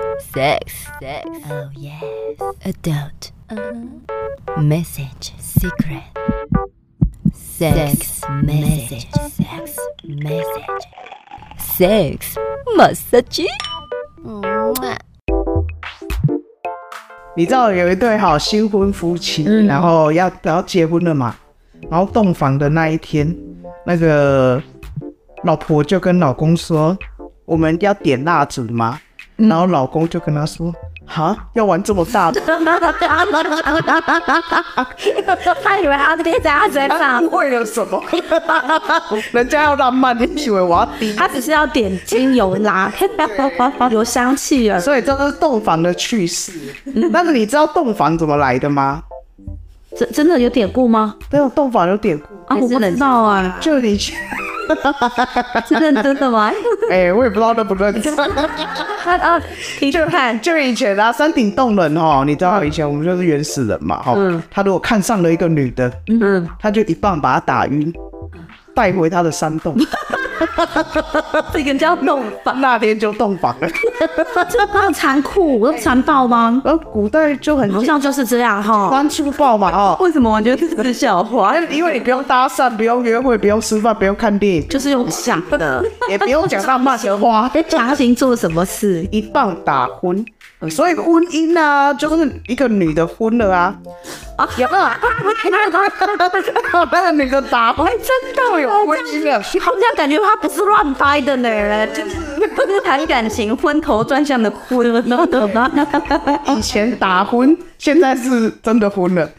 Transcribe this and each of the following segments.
Oh yes. Adult. Message. Secret. Sex message. Sex massage. 你知道有一对新婚夫妻，然后要结婚了嘛，然后洞房的那一天，那个老婆就跟老公说，我们要点蜡烛吗？然后老公就跟他说，哈，要玩这么大的？ 他以为他贴在他身上， 为了什么？人家要浪漫，你以为我要滴？ 他只是要点精油啦，有香气了。 所以这是洞房的趣事。但是你知道洞房怎么来的吗？ 真的有典故吗？ 这种洞房有典故啊，我不知道啊。 就以前。 是认真的吗？ 我也不知道认不认真。 听着看， 就以前山顶洞人你知道以前我们就是原始人嘛他如果看上了一个女的，他就一棒把她打晕，带回他的山洞。 这个叫洞房， 那天就洞房了。 这么残酷，有残暴吗？ 古代就很好像就是这样很粗暴嘛为什么我觉得这是笑话？ 因为你不用搭讪，不用约会，不用吃饭，不用看电影， 就是用想的， 也不用讲浪漫的话。 强行做什么事？ 一棒打昏。所以婚姻啊，就是一个女的昏了啊。有没有？那个女的打昏，真的有婚姻了。 好像感觉她不是乱掰的呢，就是谈感情昏头转向的昏。 以前打昏，现在是真的昏了。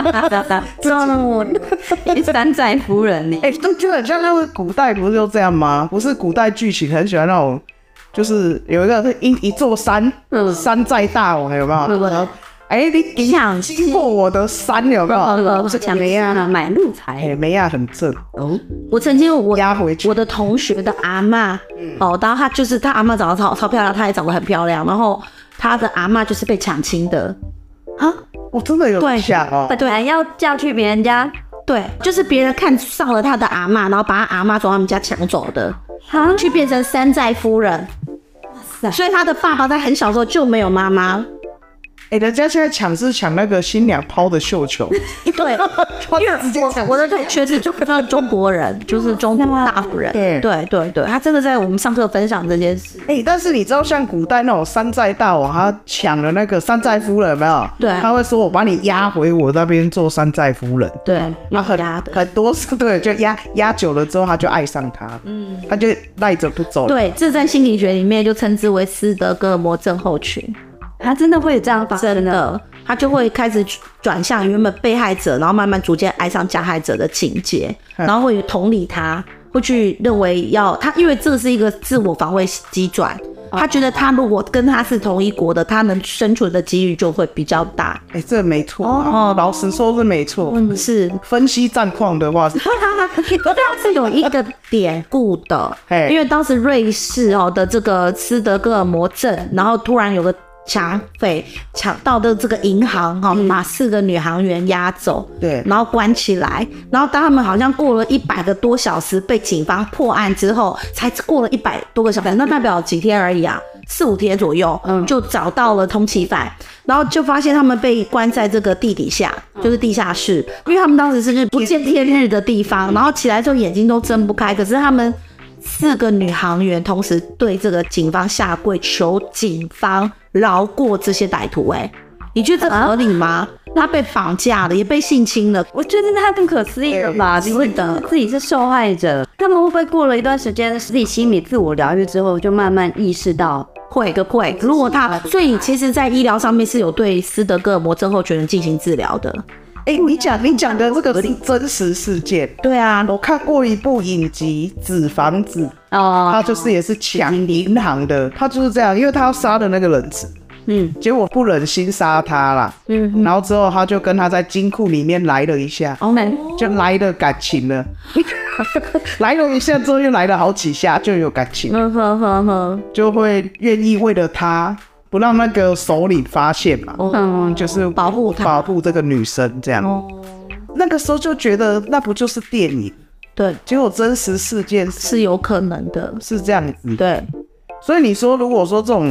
山寨夫人呢？ 就很像那个古代不是就这样吗？不是古代剧情很喜欢那种。就是有一个是一座山，山寨大王有没有？你想经过我的山有没有？ 不是讲梅亚买路财， 梅亚很正我曾经压回去， 我的同学的阿嬷，然后他就是他阿嬷长得超漂亮，他也长得很漂亮，然后他的阿嬷就是被抢亲的啊！我真的有抢对，要嫁去别人家，对，就是别人看上了他的阿嬷，然后把他阿嬷从他们家抢走的。去变成山寨夫人，所以他的爸爸在很小的时候就没有妈妈。 人家现在抢是抢那个新娘抛的绣球。 对，因为我的同学是中国人，就是中国大夫人。对，他真的在我们上课分享这件事。 但是你知道像古代那种山寨大王，他抢了那个山寨夫人有没有？ 对， 他会说我把你押回我那边做山寨夫人。 对， 很多是对，就压久了之后他就爱上他，他就赖着不走。 对，这在心理学里面就称之为斯德哥尔摩症候群。他真的会有这样发生？真的，他就会开始转向原本被害者，然后慢慢逐渐爱上加害者的情节，然后会同理他，会去认为他，因为这个是一个自我防卫机转，他觉得他如果跟他是同一国的，他能生存的几率就会比较大。 这没错老实说是没错。 是分析战况的话， 是有一个典故的，因为当时瑞士的这个斯德哥尔摩症，然后突然有个抢匪抢到的这个银行把4个女行员押走， 对， 然后关起来，然后当他们好像过了100个多小时被警方破案之后，才过了100多个小时，那代表几天而已啊，4-5天左右，就找到了通缉犯，然后就发现他们被关在这个地底下，就是地下室，因为他们当时是不见天日的地方，然后起来之后眼睛都睁不开，可是他们4个女行员同时对这个警方下跪，求警方饶过这些歹徒。你觉得这合理吗？他被绑架了，也被性侵了，我觉得他更可思议了吧？自己是受害者，他们会不会过了一段时间，自己心理自我疗愈之后，就慢慢意识到会？如果所以其实，在医疗上面是有对斯德哥尔摩症候群进行治疗的。 你讲的这个是真实事件。 对啊， 我看过一部影集《纸房子》他就是也是抢银行的，他就是这样，因为他要杀的那个人质，结果不忍心杀他啦，然后之后他就跟他在金库里面来了一下，就来了感情了，来了一下之后又来了好几下，就有感情，就会愿意为了他。不让那个首领发现嘛，就是保护这个女生这样。那个时候就觉得那不就是电影？ 对， 结果真实事件是有可能的， 是这样子。 对， 所以你说如果说这种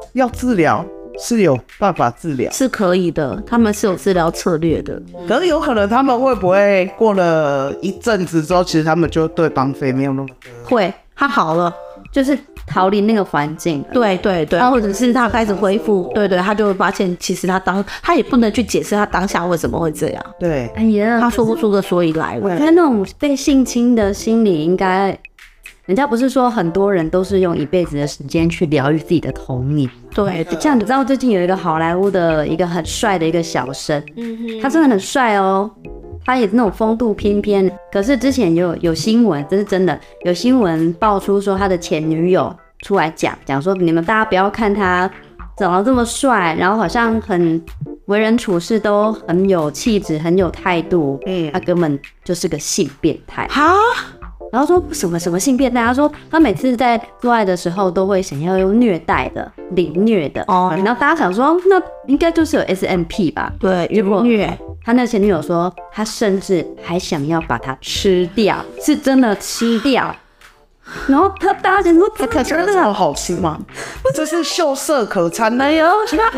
要治疗是有办法治疗， 是可以的，他们是有治疗策略的。 可是有可能他们会不会过了一阵子之后，其实他们就对绑匪没有那么会，他好了， 就是逃离那个环境。 对对对，或者是他开始恢复，对对，他就会发现其实他也不能去解释他当下为什么会这样。 对， 哎呀， 他说不出个所以来。 我觉得那种被性侵的心理应该。人家不是说很多人都是用一辈子的时间去疗愈自己的童年？ 对， 像你知道最近有一个好莱坞的一个很帅的一个小生，他真的很帅哦，他也是那种风度翩翩。可是之前有新闻，这是真的，有新闻爆出说他的前女友出来讲说，你们大家不要看他长得这么帅，然后好像很为人处事都很有气质，很有态度，他根本就是个性变态。 哈。 然后说什么性变态？他说他每次在做爱的时候都会想要用虐待的、凌虐的。然后大家想说，那应该就是有 SMP 吧？ 对， 结果虐。 他那前女友说，他甚至还想要把它吃掉，是真的吃掉。然后大家想说， 他看起来这么好吃吗？这是秀色可餐的哟。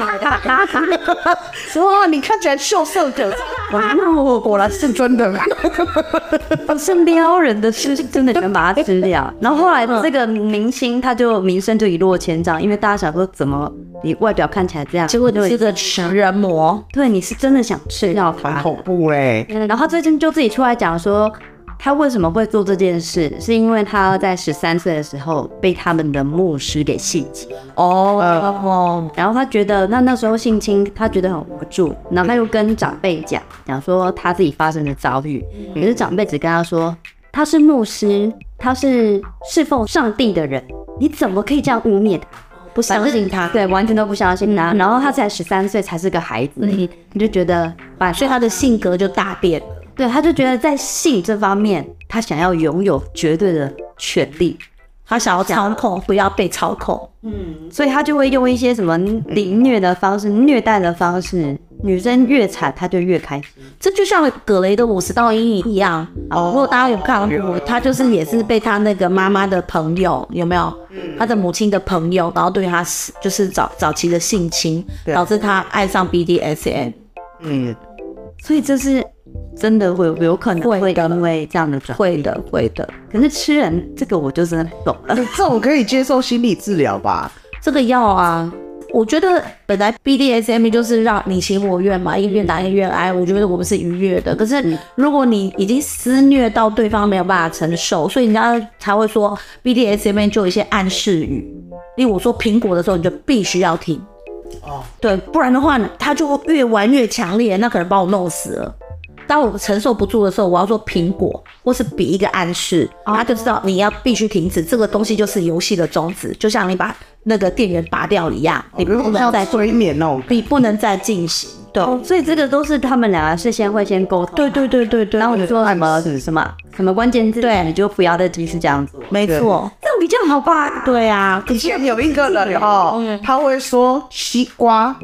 哇，你看起来秀色可餐，哇，果然是真的。 不是撩人的吃，是真的想把它吃掉。然后后来这个明星他就名声就一落千丈，因为大家想说怎么你外表看起来这样， 结果你是个食人魔。 对，你是真的想吃掉他， 很恐怖嘞。 然后他最近就自己出来讲说。他为什么会做这件事？是因为他在13岁的时候被他们的牧师给性侵然后他觉得那时候性侵，他觉得很无助，然后他又跟长辈讲说他自己发生的遭遇，可是长辈只跟他说他是牧师，他是侍奉上帝的人，你怎么可以这样污蔑他？ 不相信他， 对，完全都不相信他。然后他才13岁，才是个孩子，你就觉得， 所以他的性格就大变。 对，他就觉得在性这方面，他想要拥有绝对的权利， 他想要操控，不要被操控。 所以他就会用一些什么凌虐的方式、虐待的方式，女生越惨，他就越开心。 这就像葛雷的50道阴影一样。如果大家有看过，他就是也是被他那个妈妈的朋友，有没有？他的母亲的朋友，然后对他就是早期的性侵，导致他爱上 BDSM。 所以这是。真的会有可能会因为这样的转会的。 可是吃人这个我就真的不懂了。 这种可以接受心理治疗吧？ 这个要啊，我觉得本来 BDSM 就是让你情我愿嘛，一个愿打一个愿挨，我觉得我们是愉悦的。可是如果你已经施虐到对方没有办法承受，所以人家才会说 BDSM 就有一些暗示语，例如我说苹果的时候，你就必须要停。对，不然的话他就越玩越强烈，那可能把我弄死了。当我承受不住的时候，我要说苹果，或是比一个暗示，他就知道你要必须停止，这个东西就是游戏的宗旨，就像你把那个电源拔掉一样，你不能再催眠哦， 你不能再进行。对， 所以这个都是他们两个事先会先沟通。 对。 然后你说什么关键字，对，你就不要再继续这样子。 没错， 这样比较好吧？ 对啊， 以前有一个人他会说西瓜。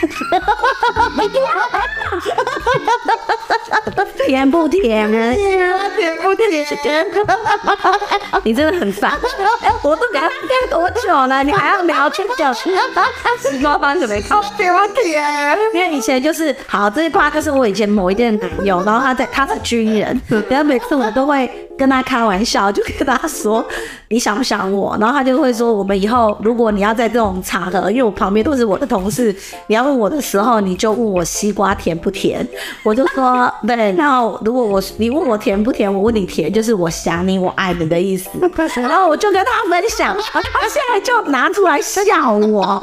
甜不甜啊？ 甜不甜？ 你真的很烦。 我都聊多久了，你还要聊去讲西瓜番怎么看？ 甜不甜？ 因为以前就是好，这一趴就是我以前某一任男友，然后他是军人，然后每次我都会跟他开玩笑，就跟他说你想不想我？然后他就会说我们以后如果你要在这种场合，因为我旁边都是我的同事，你要问我的时候，你就问我西瓜甜不甜？我就说对，那如果你问我甜不甜，我问你甜，就是我想你，我爱你的意思。然后我就跟他分享，他现在就拿出来笑我。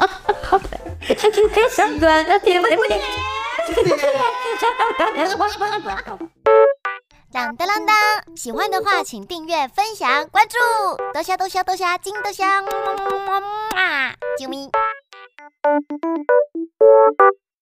当当当当！喜欢的话，请订阅、分享、关注，多虾多虾多虾，金多虾，么么么么么，啾咪。